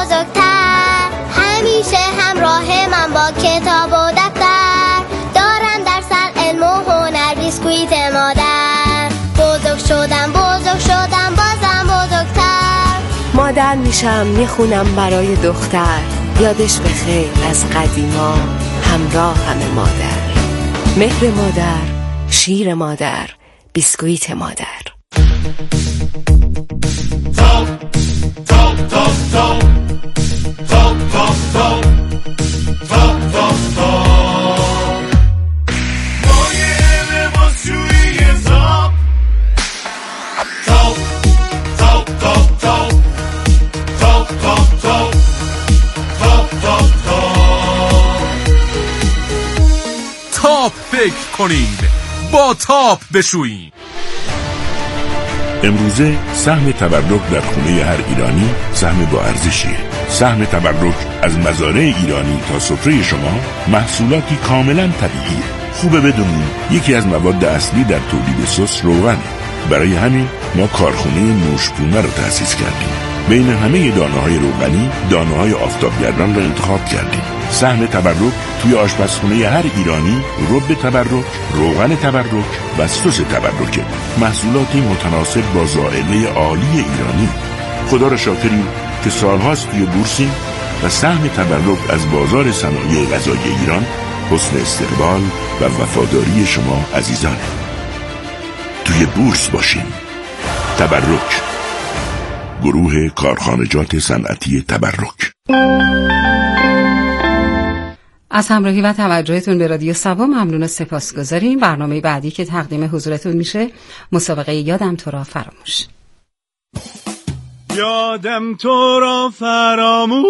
بزرگتر، همیشه همراه من با کتاب و دفتر، دارم در سر علم و هنر بیسکویت مادر. بزرگ شدم بازم بزرگتر، مادر میشم میخونم برای دختر، یادش بخیر از قدیما همراه همه مادر. مهر مادر، شیر مادر، بیسکویت مادر. تاپ تاپ تاپ تاپ تاپ تاپ تاپ تاپ تاپ تاپ مایه لباسشویی تاپ تاپ تاپ تاپ تاپ تاپ تاپ تاپ تاپ تاپ تاپ فکر کنید، با تاپ بشوییم. امروزه سهم تبرک در خونه هر ایرانی سهم با ارزشیه. سهم تبرک از مزارع ایرانی تا سفره شما محصولاتی کاملا طبیعیه. خوبه بدونید یکی از مواد اصلی در تولید سس روغنه. برای همین ما کارخونه نوشپونه رو تأسیس کردیم. بین همه دانه‌های روغنی دانه‌های آفتابگردان را انتخاب کردیم. سهم تبرک توی آشپزخونه هر ایرانی رب تبرک، روغن تبرک و سس تبرکه. محصولاتی متناسب با ذائقه عالی ایرانی. خدا را شاکریم که سالهاست توی بورسیم و سهم تبرک از بازار صنایع غذایی ایران حسن استقبال و وفاداری شما عزیزانه. توی بورس باشیم. تبرک، گروه کارخانجات صنعتی تبرک. از همراهی و توجهتون به رادیو سبا ممنون و سپاسگزاریم. برنامه بعدی که تقدیم حضورتون میشه مسابقه یادم تو را فراموش. یادم تو را فراموش.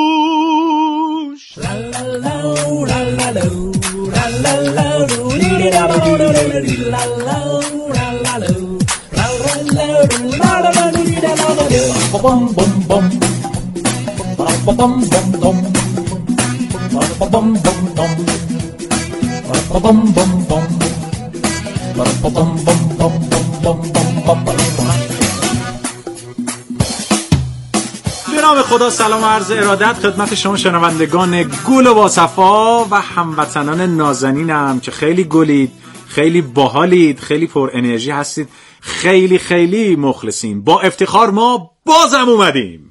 به نام خدا سلام و عرض ارادت خدمت شما شنوندگان گل و باصفا و هموطنان نازنینم که خیلی گلید، خیلی باحالید، خیلی پر انرژی هستید، خیلی خیلی مخلصیم. با افتخار ما بازم اومدیم.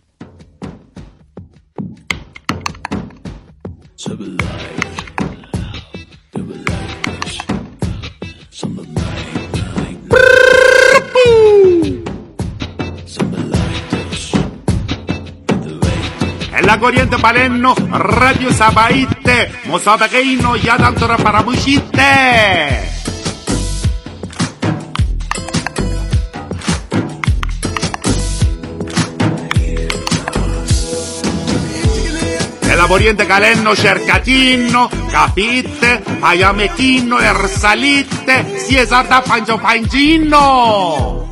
La corriente Palermo, Radio Sabaite, مسابقه اینو یادم تو را فراموشیده. La corriente Palermo, شرکتینو، کافیته، پیامکینو، ارسالیته، 355اینو.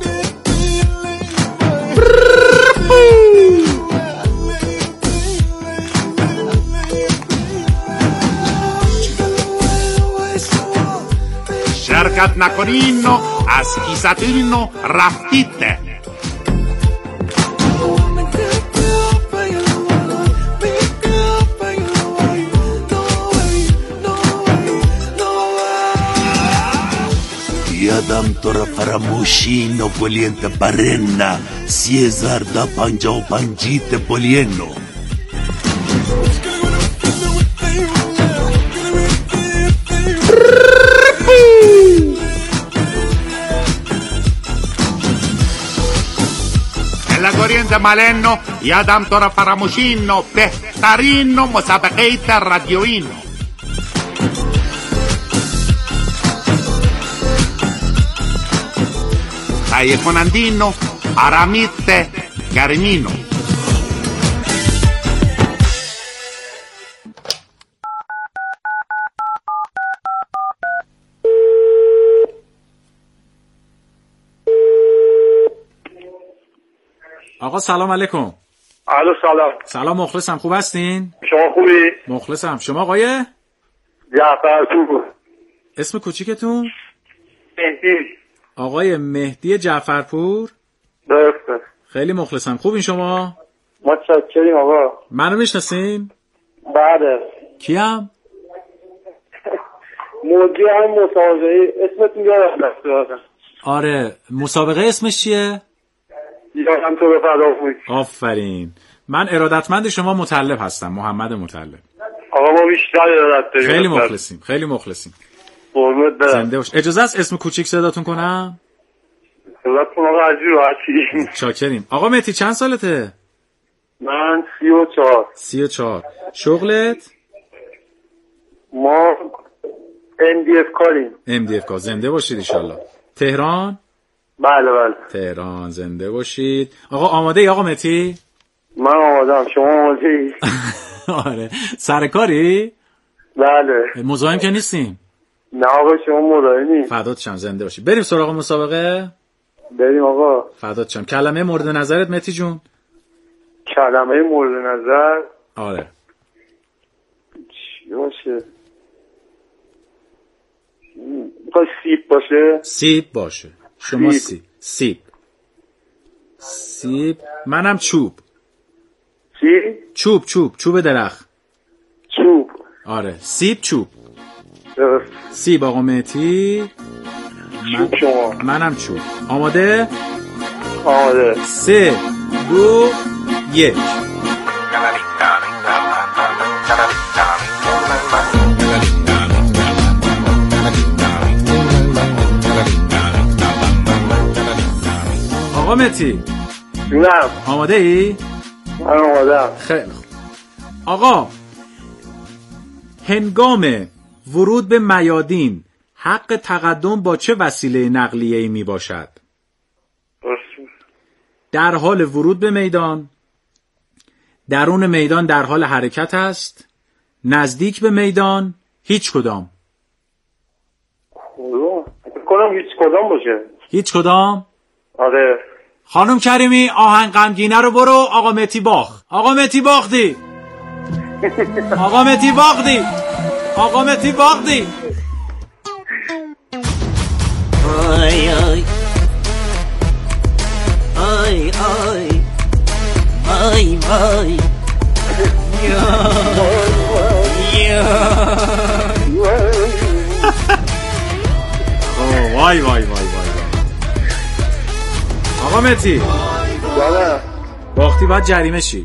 شرکت نکنینو از کیساتینو رفتیده. یادم تو را فراموشینو پولیente barrenna 355 پولینو. La corriente Palermo, یادم تو را فراموشینو، بهترینو مسابقه رادیویینو. تهیه کنندینو، آرامیته، گرمینو. آقا سلام علیکم. الو سلام. سلام، مخلصم. خوب هستین؟ شما خوبی؟ مخلصم. شما آقای جعفرپور. اسم کوچیکتون؟ مهدی. آقای مهدی جعفرپور. درسته. خیلی مخلصم. خوبین شما؟ ما چاکریم آقا. منو میشناسین؟ بله. کیم؟ موجی هم مسابقه اسمتون یادم رفته. آره مسابقه اسمش چیه؟ یادم تو رو فراموش. آفرین. من ارادتمند شما مطلب هستم، محمد مطلب. آقا ما بیشتر ارادت داریم. خیلی مخلصیم، خیلی مخلصیم. قربونت برم. زنده باش. اجازه است اسم کوچیک صداتون کنم؟ صداتون آقا عزیز راحتی. شاکریم. آقا مهدی چند سالته؟ من 34. 34. شغلت؟ ما MDF کاریم. MDF کار. زنده باشید انشالله. تهران؟ بله بله. تهران زنده باشید. آقا آماده ای آقا مهدی؟ من آمادم. شما آماده ای؟ آره. سر کاری؟ بله. مزاحم که نیستیم؟ نه آقا شما مزاحمی. فدات شم زنده باشید. بریم سراغ مسابقه؟ بریم آقا. فدات شم. کلمه مورد نظرت مهدی جون؟ کلمه مورد نظر؟ آره. چی باشه؟ میخوای سیب باشه؟ سیب باشه. شما سیب. سیب. منم چوب. چی؟ چوب درخت. چوب. آره سیب چوب. درست. سیب آقا مهدی. چوب شما. منم چوب. آماده؟ آماده. 3 2 1. آقا مهدی جونم. آماده ای؟ من آمادم. خیلی خوب. آقا هنگام ورود به میادین حق تقدم با چه وسیله نقلیه‌ای می باشد؟ در حال ورود به میدان، درون میدان در حال حرکت است، نزدیک به میدان، هیچ کدام. کنم هیچ کدام باشه. هیچ کدام؟ آره. خانم کریمی آهنگ غمگینه رو برو. آقا مهدی باخت. آقا مهدی باختی. آقا مهدی باختی. آقا مهدی باختی. آی آی آی آی آی وای وای وای وای. آقا مهدی باختی باید جریمه شی.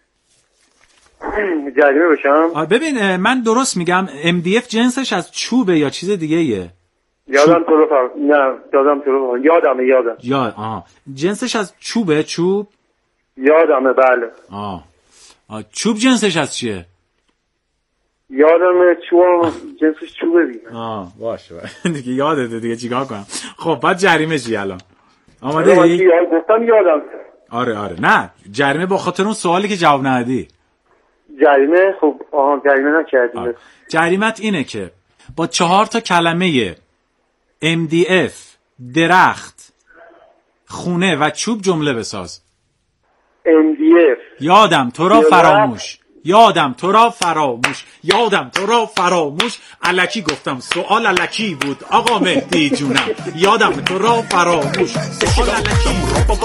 جریمه بشم؟ ببین من درست میگم MDF جنسش از چوبه یا چیز دیگه ایه؟ یادم تو رو فراموش. یادم. جنسش از چوبه؟ چوب؟ یادمه بله. چوب جنسش از چیه؟ یادمه چوب جنسش چوبه دیگه. باشه دیگه یادته دیگه چیکار کنم. خب بعد جریمه چی الان؟ آماده ای؟ گفتم یادم. آره نه جریمه با خاطر اون سوالی که جواب ندادی. جریمه خب جریمه نکردیم. جریمت اینه که با 4 کلمه MDF درخت خونه و چوب جمله بساز. MDF یادم تو را فراموش. یادم تو را فراموش. یادم تو را فراموش. الکی گفتم سوال الکی بود آقا مهدی جونم. یادم تو را فراموش. سوال الکی.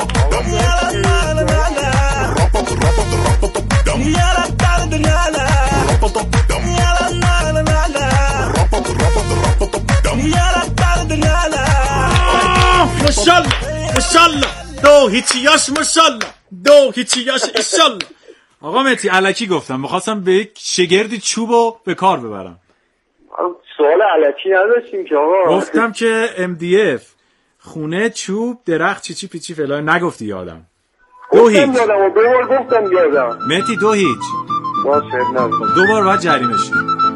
ماشاءالله دو هیچیاش ماشاءالله دو هیچیاش انشالله. آقا مهدی الکی گفتم میخواستم به یک شگردی چوبو به کار ببرم. سوال الکی نداشتیم که آقا. گفتم که MDF خونه چوب درخت چی پیچی فلان نگفتی. یادم 2 هیچ. گفتم یادم. مهدی 2 هیچ. باشه نه. 2 بار باید جریمه شی.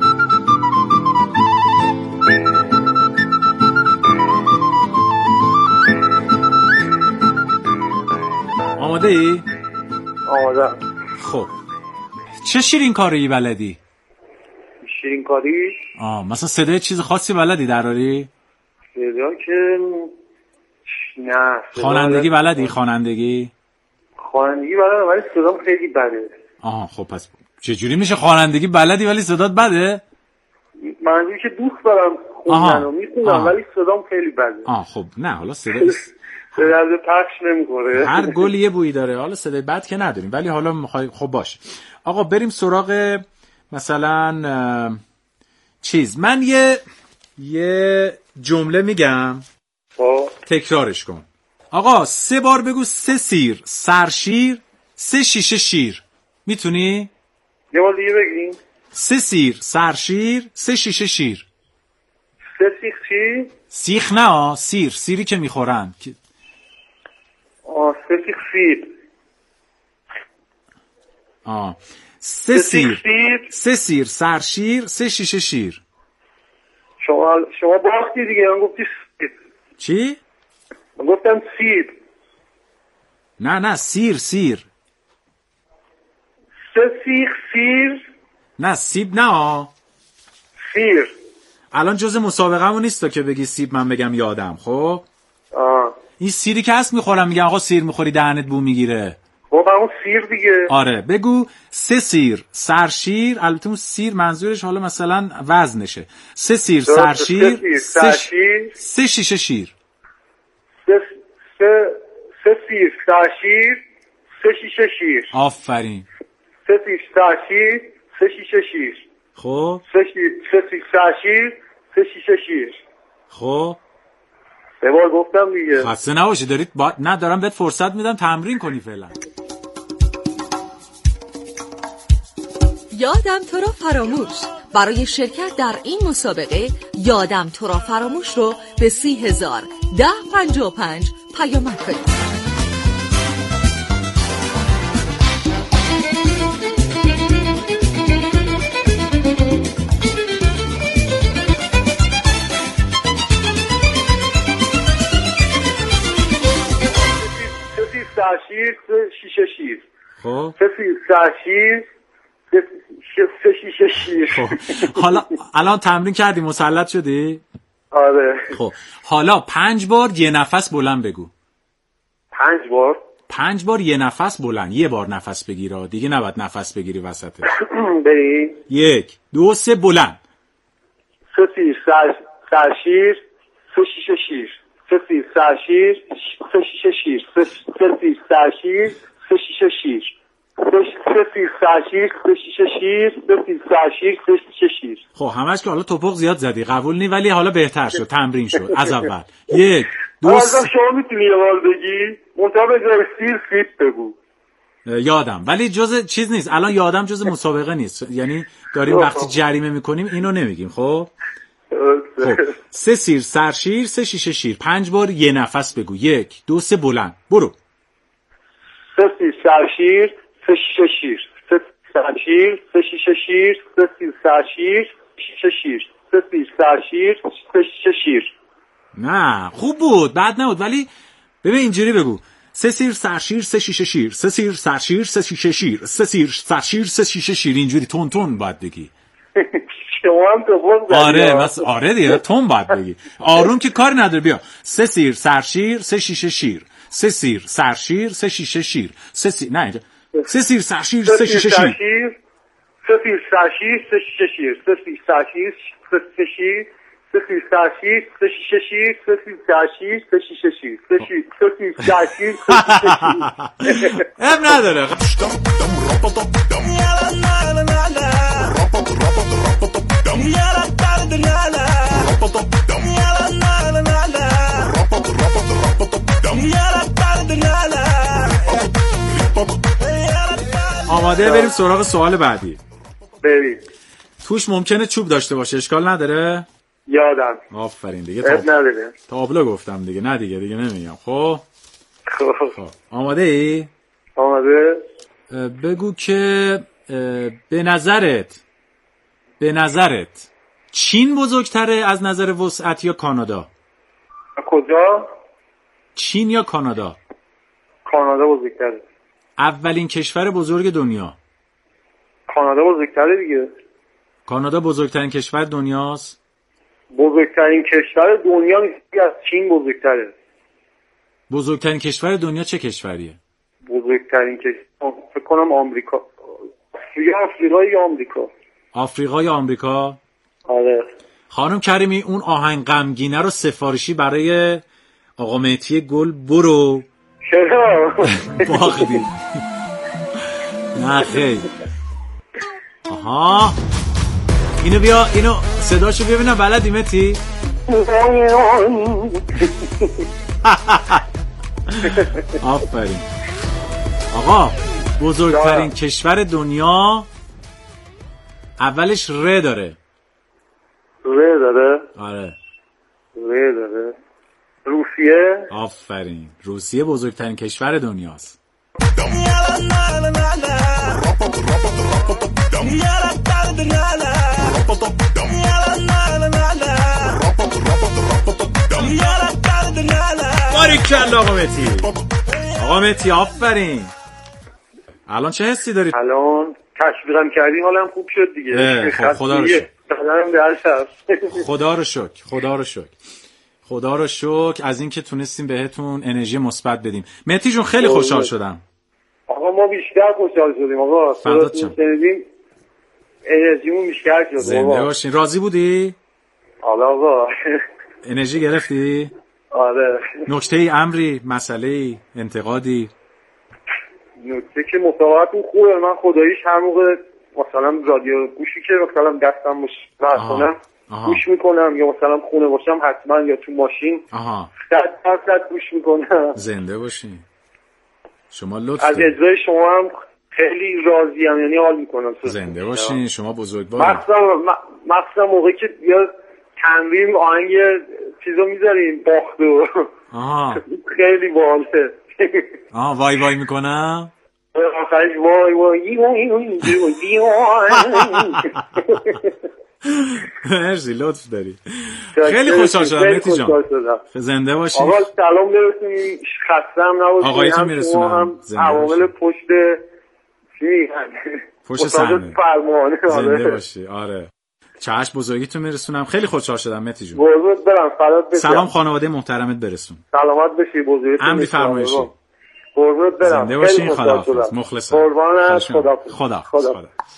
آماده ای؟ آماده. خب چه شیرین کاری بلدی؟ شیرین کاری؟ مثلا صدای چیز خاصی بلدی دراری؟ صدا که نه. خوانندگی بلدی؟ خوانندگی بلدم ولی صدام خیلی بده. خب پس چجوری میشه خوانندگی بلدی ولی صدات بده؟ منظوری که دوست دارم خوندن و میخونم ولی صدام خیلی بده. خب نه حالا صدا به درد پخش نمیخوره. هر گل یه بویی داره. حالا صدای بد که نداریم ولی حالا میخوای خب باش. آقا بریم سراغ مثلا چیز. من یه جمله میگم تکرارش کن. آقا 3 بار بگو 3 سیر سرشیر 3 شیشه شیر. میتونی؟ یه بار دیگه بگیم. 3 سیر سرشیر 3 شیشه شیر. 3 سیخ چی؟ سیخ نه سیری که میخورن. 3 سیخ سیر. 3 سیر سرشیر 3 شیشه شیر. شما باختی دیگه. من گفتی سیر. چی؟ من گفتم سیر. نه سیر 3 سیخ سیر. نه سیب نه سیر. الان جز مسابقه‌مون نیست که بگی سیب من بگم یادم. خب این سیری که هست میخورم میگم آقا سیر میخوری دهنت بو میگیره. خب اون سیر دیگه. آره بگو 3 سیر سرشیر. البته اون سیر منظورش حالا مثلا وزنشه. 3 سیر سرشیر 3 شیشه شیر. 3 سیر سرشیر 3 شیشه شیر. آفرین. 3 سیر سرشیر 3 شیشه شیر. خب 3 سیر سرشیر 3 شیشه شیر. خب 3 بار گفتم دیگه. خسته نباشی دارید نه دارم بهت فرصت میدم تمرین کنی فعلا. یادم تو را فراموش. برای شرکت در این مسابقه یادم تو را فراموش رو به 30,01055 پیامک کنید. سرشیر 3 شیشه شیر. خب 3 سیر سرشیر 3 شیشه شیر. خب حالا الان تمرین کردی مسلط شدی؟ آره. خب حالا 5 بار یه نفس بلند بگو. 5 بار یه نفس بلند. یه بار نفس بگیر دیگه نباید نفس بگیری وسطه. بری 1 2 3 بلند. 3 سیر سرشیر 3 شیشه شیر. 3 سیر سرشیر 3 شیشه شیر. 3 سیر سرشیر 3 شیشه شیر. 3 سیر سرشیر 3 شیشه شیر. 3 سیر سرشیر 3 شیشه شیر. خب همش که حالا توپق زیاد زدی قبول نی ولی حالا بهتر شد تمرین شد از اول. 1 2 3 شما میتونی یه بار بگی منتها جای سیر سیب بگو. یادم ولی جز چیز نیست الان یادم جز مسابقه نیست یعنی داریم وقتی جریمه میکنیم اینو نمیگیم. خب 3 سیر سرشیر 3 شیشه شیر. 5 بار یه نفس بگو. 1 2 3 بلند برو. 3 سیر سرشیر 3 شیشه شیر. 3 سرشیر 3 شیشه شیر. 3 سیر سرشیر 6 شیر. 3 سیر سرشیر 3 شیشه شیر. نه خوب بود بد نبود ولی ببین اینجوری بگو 3 سیر سرشیر 3 شیشه شیر. 3 سیر سرشیر 3 شیشه شیر. 3 سیر سرشیر 3 شیشه شیر. اینجوری تون تون باید بگی. شما هم تو آره دیگه تون باید بگی. آروم که کاری نداره. بیا 3 سیر سرشیر 3 شیشه شیر. 3 سیر سرشیر 3 شیشه شیر. 3 سیر نه اینجا 3 سیر سرشیر 3 شیشه شیر. 3 سیر سرشیر 3 شیشه شیر. 3 سیر سرشیر 3 شیشه شیر. 3 سیر سرشیر 3 شیشه شیر. 3 سیر سرشیر 3 شیشه شیر. 3 سیر سرشیر 3 شیشه شیر. اب نداره. آماده بریم سراغ سوال بعدی. بریم. توش ممکنه چوب داشته باشه اشکال نداره؟ یادم. آفرین دیگه نداره. تابلو گفتم دیگه نه دیگه نمیگم. خب آماده ای؟ آماده. بگو که به نظرت چین بزرگتره از نظر وسعت یا کانادا؟ کجا؟ چین یا کانادا؟ کانادا بزرگتره. اولین کشور بزرگ دنیا؟ کانادا بزرگتره دیگه. کانادا بزرگترین کشور دنیاست؟ بزرگترین کشور دنیا از چین بزرگتره. بزرگترین کشور دنیا چه کشوریه؟ بزرگترین کشور فکر کنم آمریکا. آفریقا یا آمریکا؟ آره. خانم کریمی اون آهنگ غمگینه رو سفارشی برای آقا مهدی گل برو. چرا؟ باختی. نه خیلی. آها اینو بیا، اینو صداشو ببینم بلدی مهدی؟ آفرین. آقا بزرگترین کشور دنیا اولش ر داره. ر داره؟ آره ر داره. روسیه؟ آفرین. روسیه بزرگترین کشور دنیاست. باریکلا آقا مهدی. آقا مهدی آفرین. الان چه حسی داری؟ الان تشویقم کردی حالم خوب شد دیگه. خب خدا رو شکر. خدا رو شکر. خدا رو شکر. خدا رو شکر از اینکه تونستیم بهتون انرژی مثبت بدیم. مهدی جون خیلی خوشحال شدم. آقا ما بیشتر خوشحال شدیم آقا. فردات شم. انرژیمون بیشتر شد. زنده باشین. راضی بودی؟ آقا انرژی گرفتی؟ آره. نکته امری، مسئله انتقادی؟ نکته که مسابقتون خوبه. من خداییش هر موقع مثلا رادیو گوشی که مثلا دستم باشه کنم گوش میکنم، یا مثلا خونه باشم حتما، یا تو ماشین 100% گوش میکنم. زنده باشین. شما لطف از اجرای شما هم خیلی راضیم، یعنی حال میکنم. زنده باشین. شما بزرگوارید. مخصوصا موقعی که یا تمرین آهنگ چیزو میذاریم باختو. خیلی باحاله. وای وای میکنم. آخرش وای وای وای وای. مرسی لطف داری. خیلی خوشحال شدم مهدی جان. زنده باشی. آقا سلام برسونی. خستم نباشی. آقایتون میرسونم. عوامل پشت صحنه فرمان. زنده باشی. آره چشم بزرگیتون میرسونم. خیلی خوشحال شدم مهدی جون. قربونت برم. فدات بشم. سلام خانواده محترمت برسون. سلامت بشی. بزرگیتون امری فرمایشی. قربونت برم. زنده باشین. خداحافظ. مخلصم. قربانت. خداحافظ.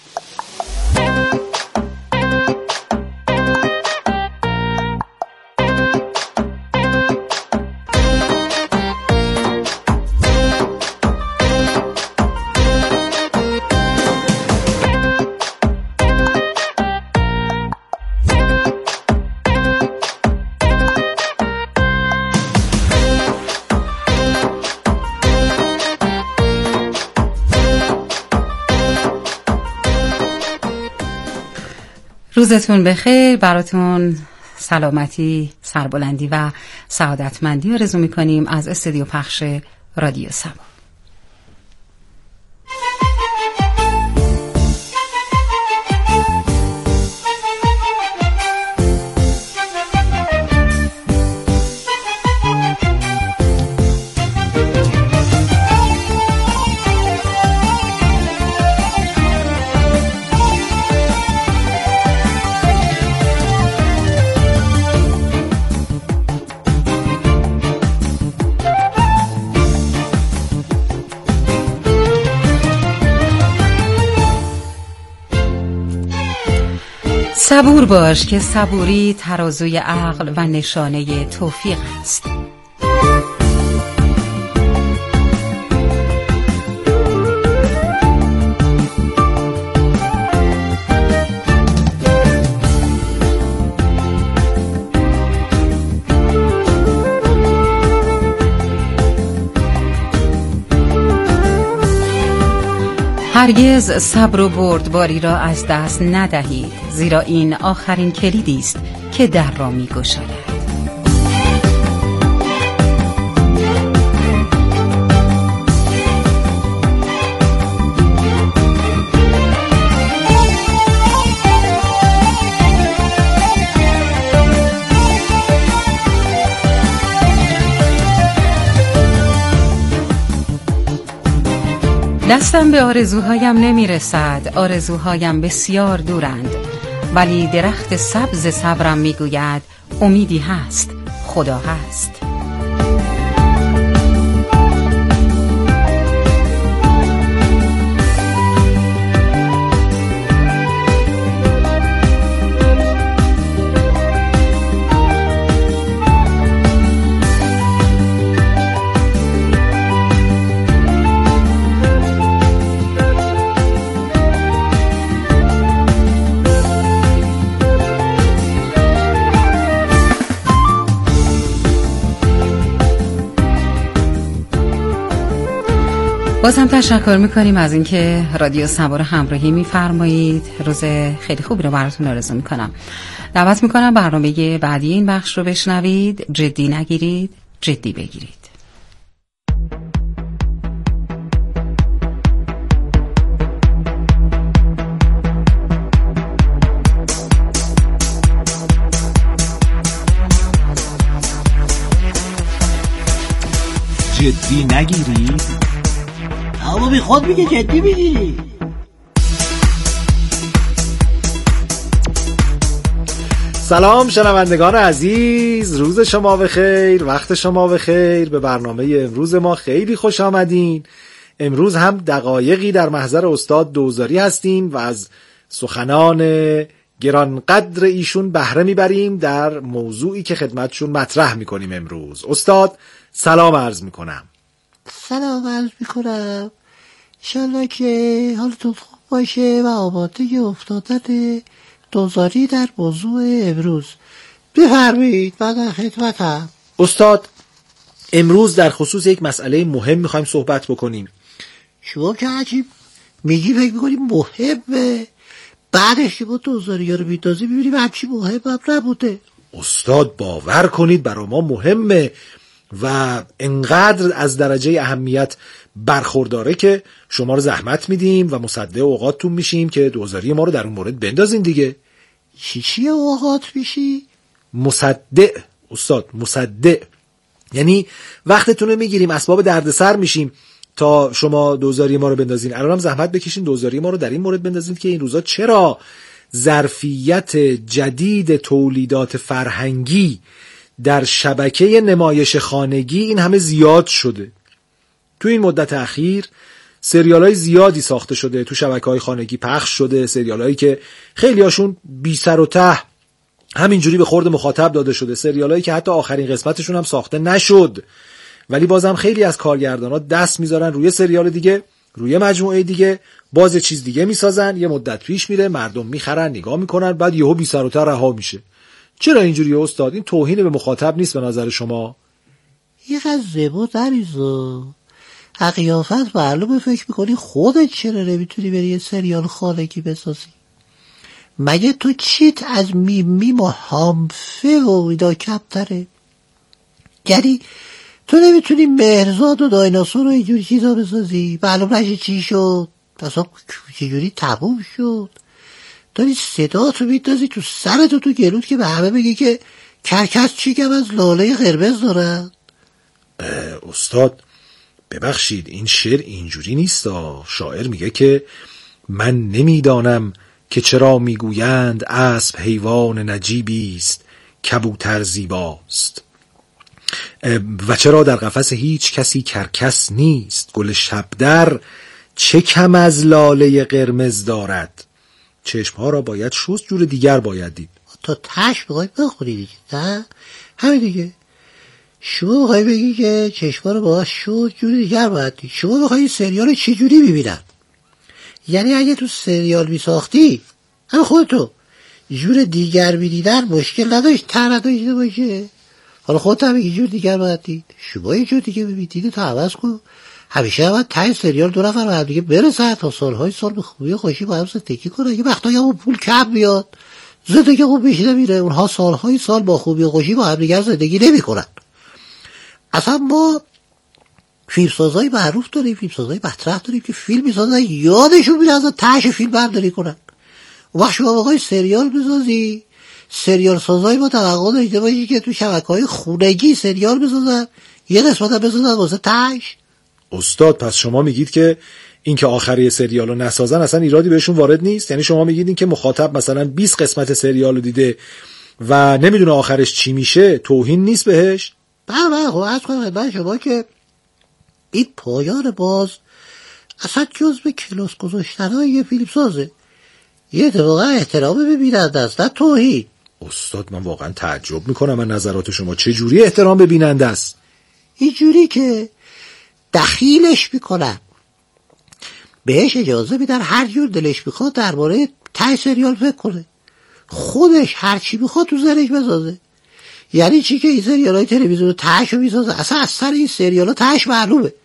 روزتون بخیر. براتون سلامتی، سربلندی و سعادتمندی آرزو می‌کنیم از استودیو پخش رادیو سبا. صبور باش که صبوری ترازوی عقل و نشانه توفیق است. هرگز صبر و بردباری را از دست ندهید، زیرا این آخرین کلیدی است که در را می‌گشاید. دستم به آرزوهایم نمیرسد، آرزوهایم بسیار دورند، ولی درخت سبز صبرم میگوید امیدی هست، خدا هست. بازم تشکر میکنیم از اینکه رادیو سوار همراهی میفرمایید. روز خیلی خوبی رو براتون آرزو میکنم. دعوت میکنم برنامه بعدی این بخش رو بشنوید. جدی نگیرید، جدی بگیرید. جدی نگیرید؟ اما بی خود میگه جدی بگیری. سلام شنوندگان عزیز، روز شما بخیر، وقت شما بخیر. به برنامه امروز ما خیلی خوش آمدین. امروز هم دقایقی در محضر استاد دوزاری هستیم و از سخنان گرانقدر ایشون بهره میبریم در موضوعی که خدمتشون مطرح میکنیم امروز. استاد سلام عرض میکنم. سلام عرض میکنم. انشالله که حالتون خوب باشه و آماده افتادن دوزاری در موضوع امروز. بفرمایید، من در خدمتم. استاد امروز در خصوص یک مسئله مهم میخوایم صحبت بکنیم. شما که عجیب میگی فکر میکنیم مهمه، بعدش که با دوزاری ها رو میدازی میبینیم همچی مهم هم نبوده. استاد باور کنید برای ما مهمه و انقدر از درجه اهمیت برخورداره که شما رو زحمت میدیم و مصدق اوقاتتون میشیم که دوزاری ما رو در اون مورد بندازین دیگه. چی اوقات میشی؟ مصدق استاد، مصدق یعنی وقتتون رو میگیریم، اسباب دردسر میشیم تا شما دوزاری ما رو بندازین. الان هم زحمت بکشین دوزاری ما رو در این مورد بندازین که این روزا چرا ظرفیت جدید تولیدات فرهنگی در شبکه نمایش خانگی این همه زیاد شده. تو این مدت اخیر سریال‌های زیادی ساخته شده، تو شبکه‌های خانگی پخش شده، سریال‌هایی که خیلی هاشون بی سر و ته همینجوری به خورد مخاطب داده شده، سریال‌هایی که حتی آخرین قسمتشون هم ساخته نشد، ولی بازم خیلی از کارگردان‌ها دست میذارن روی سریال دیگه، روی مجموعه دیگه، باز یه چیز دیگه میسازن، یه مدت پیش میره، مردم میخرن، نگاه میکنن، بعد یهو بی سر و ته رها میشه. چرا اینجوری استاد؟ این توهین به مخاطب نیست به نظر شما؟ یه زبا دریزو قیافت معلومه فکر میکنی خودت چرا نمیتونی بری یه سریال خانگی بسازی؟ مگه تو چیت از میم و هامفه و اینا کمتره؟ یعنی تو نمیتونی مهرزاد و دایناسور و اینجوری چیزا بسازی؟ معلوم نشه چی شد، اصلا چجوری تموم شد. داری صدا تو میدازی تو سرت و تو گلوت که به همه بگی که کرکس چیکم از لاله قرمز دارن. استاد ببخشید این شعر اینجوری نیست. شاعر میگه که من نمیدانم که چرا میگویند اسب حیوان نجیبی است، کبوتر زیباست، و چرا در قفس هیچ کسی کرکس نیست، گل شبدر چه کم از لاله قرمز دارد، چشمها را باید شست، جور دیگر باید دید. تا تش بخوای بخوری دیگه، نه همین دیگه. شما بخوای بگی که چشمها را باید شست، جور دیگر باید دید. شما بخوای سریال چه جوری ببینن؟ یعنی اگه تو سریال میساختی هم خودتو جور دیگر میدیدن مشکل نداشت، تر نداشته باشه. حالا خودت هم یه جور دیگر باید دید. شما یه جور دیگه ببینید تا عوض کن. همیشه باید تای سریال دو نفر هم دیگه برسن تا سالهای سال به خوبی خوشی با هم زندگی کنن. یه وقتایی هم پول کم بیاد، زندگی خوب پیش نمیره، اونها سالهای سال با خوبی و خوشی با هم دیگه زندگی نمیکنن. اصلا ما فیلمسازای معروف داریم، فیلمسازای مطرح داریم که فیلم میسازن یادشون میره از تهش فیلم برداری کنن. اون وقت شما بخوای سریال بسازی، سریال سازای ما توقع داشته باشی که تو شبکه‌های خونگی سریال بسازن، یه قسمت هم بسازن واسه تهش. استاد پس شما میگید که این که آخری سریالو نسازن اصلا ایرادی بهشون وارد نیست؟ یعنی شما میگید این که مخاطب مثلا 20 قسمت سریالو دیده و نمیدونه آخرش چی میشه توهین نیست بهش؟ بله خب عرض کنم خدمت شما که این پایان باز اصلا جزء کلاس گذاشتن‌های یه فیلم سازه. یه اتفاقا احترام به بیننده است، نه توهین. استاد من واقعا تعجب میکنم از نظرات شما. چه جوری احترام به بیننده است؟ اینجوری که دخیلش میکنن، بهش اجازه میدن هر جور دلش میخواد درباره ته سریال فکر کنه، خودش هر چی میخواد تو ذهنش بسازه. یعنی چی که این سریالای تلویزیون تهشو میسازه، اصلا از سر این سریالا تهش معلومه.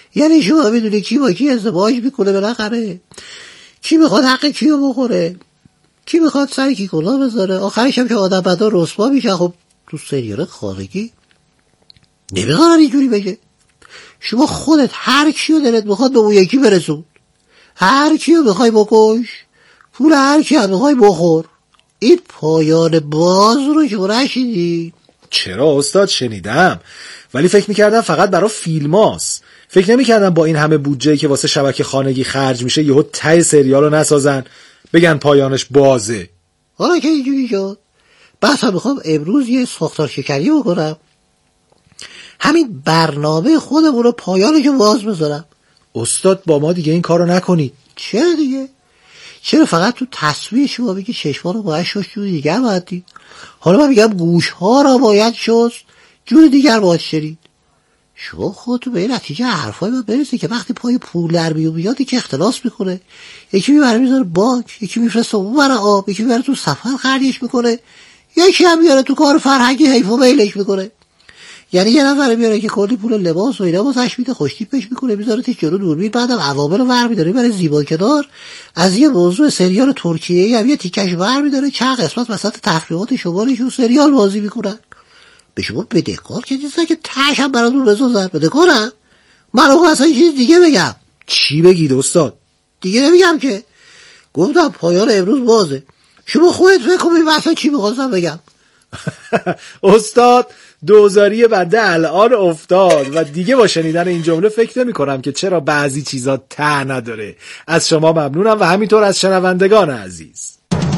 یعنی شما میدونی کی با کی ازدواج میکنه بالاخره، کی میخواد حق کیو بخوره، کی میخواد سر کی کلا بذاره، آخرش هم که آدم بدا رسوا میشه. خب تو سریال خارجی نمیخواد اینجوری بگه. شما خودت هر کیو دلت میخواد به اون یکی برسون، هر کیو میخوای بکش، پول هر کی هم میخوای بخور. این پایان باز رو شما نشیدی؟ چرا استاد شنیدم، ولی فکر میکردم فقط برای فیلم هاست. فکر نمیکردم با این همه بودجه‌ای که واسه شبکه خانگی خرج میشه یهو ته سریال رو نسازن بگن پایانش بازه. حالا که اینجوری شد بس هم میخوام امروز یه ساختار شکنی بکنم، همین برنامه خودمون رو پایانش رو باز بذارم. استاد با ما دیگه این کارو نکنید. چرا دیگه؟ چرا فقط تو تصویر شما بگی چشما رو باید شست جور دیگر باید دید؟ حالا من میگم گوش ها رو باید شست جور دیگر باید شنید. شما خودتو به این نتیجه حرفای من برسه که وقتی پای پول در بیاد که اختلاس میکنه، یکی میبره میذاره بانک، یکی میفرسته اون برای آب، یکی میبره تو سفر خرجش میکنه، یکی هم میاره تو کار فرهنگی حیف و میلش میکنه. یعنی یه نفر میاره که کلی پول لباس و اینا واسش میده، خوشتیپش میکنه، میذاره تو جلو دوربین، بعدم عوامل رو ور میداره برای زیبا کنار از یه موضوع سریال ترکیه‌ای هم یه تیکش ور میداره، چند قسمت وسط تفریحات شمالشون سریال بازی میکنن. به شما بدهکار که نیستن که تاش هم براتون بسازن، بدهکارن. من آقا اصلا چیز دیگه بگم. چی بگید استاد؟ دیگه نمیگم که، گفتم پایان امروز بازه، شما خودت فکر کنید اصلا چی میخواستم بگم. استاد دوزاری بنده الان افتاد و دیگه با شنیدن این جمله فکر نمی کنم که چرا بعضی چیزا ته نداره. از شما ممنونم و همینطور از شنوندگان عزیز.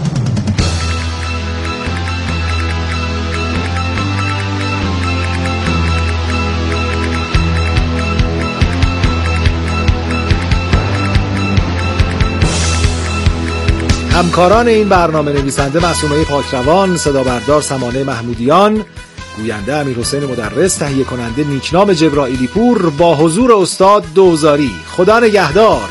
همکاران این برنامه نویسنده معصومه پاکروان، صدا بردار سمانه محمودیان، گوینده امیرحسین مدرس، تهیه کننده نیکنام جبرائیلی پور، با حضور استاد دوزاری. خدا نگهدار.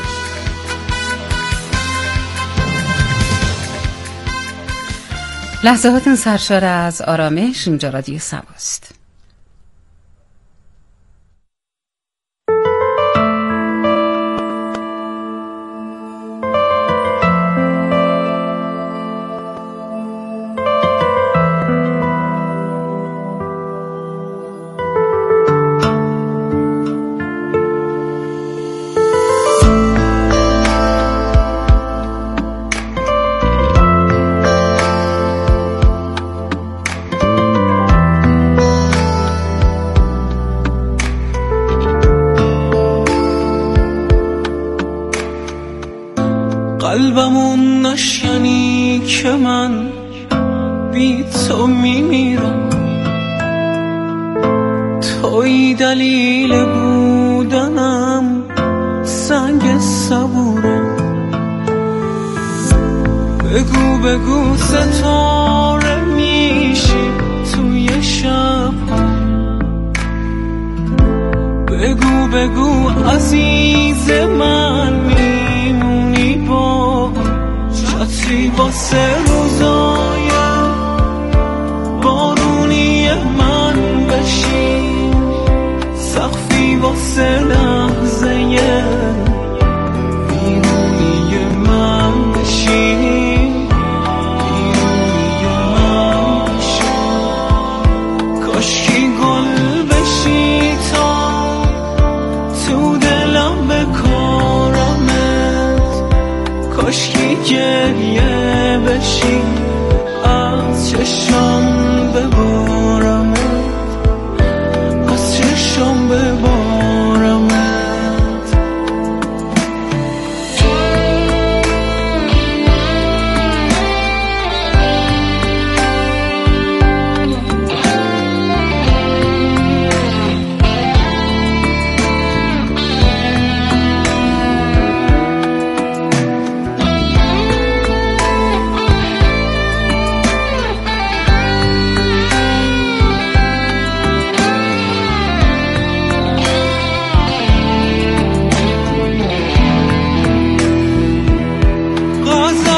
لحظات سرشار از آرامش. اینجا رادیو سباست. قلبمون نشکنی که من بی تو میمیرم، توی دلیل بودنم، سنگ صبورم. بگو بگو ستاره میشی توی شب، بگو بگو عزیز من میمونی با چتری واسه روزای بارونی من بشی، سقفی واسه لحظه بیرونی من بشی، بیرونی من بشی. کاشکی گل بشی تا تو دلم بکارمت، کاشکی گریه بشی از چشم ببارم.